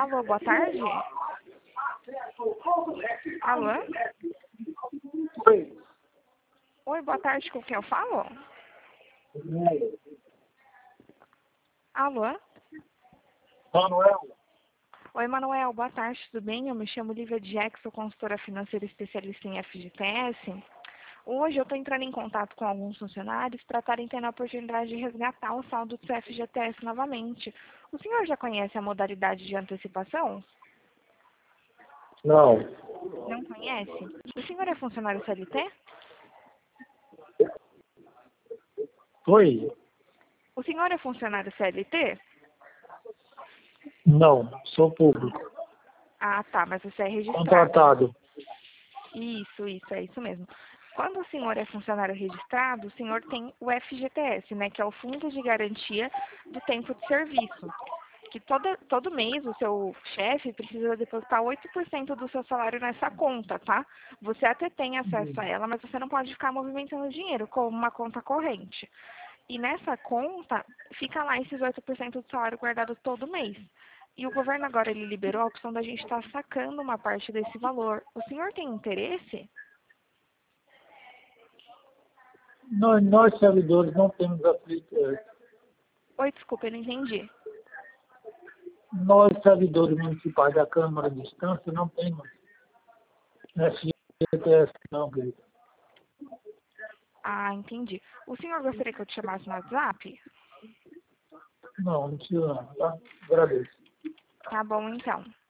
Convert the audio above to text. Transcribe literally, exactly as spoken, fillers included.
Alô, boa tarde. Alô? Oi. Oi, boa tarde, com quem eu falo? Alô? Manuel. Oi, Manuel, boa tarde, tudo bem? Eu me chamo Lívia Dieck, sou consultora financeira especialista em F G T S. Hoje eu estou entrando em contato com alguns funcionários para estarem tendo a oportunidade de resgatar o saldo do F G T S novamente. O senhor já conhece a modalidade de antecipação? Não. Não conhece? O senhor é funcionário C L T? Oi? O senhor é funcionário C L T? Não, sou público. Ah, tá, mas você é registrado. Contratado. Isso, isso, é isso mesmo. Quando o senhor é funcionário registrado, o senhor tem o F G T S, né, que é o Fundo de Garantia do Tempo de Serviço, que toda, todo mês o seu chefe precisa depositar oito por cento do seu salário nessa conta, tá? Você até tem acesso a ela, mas você não pode ficar movimentando dinheiro como uma conta corrente. E nessa conta, fica lá esses oito por cento do salário guardado todo mês. E o governo agora ele liberou a opção da gente estar sacando uma parte desse valor. O senhor tem interesse? Nós, nós servidores não temos aplicação. Oi, desculpa, eu não entendi. Nós, servidores municipais da Câmara de Distância, não temos F G T S, não, querido. Ah, entendi. O senhor gostaria que eu te chamasse no WhatsApp? Não, não precisa não, tá? Agradeço. Tá bom, então.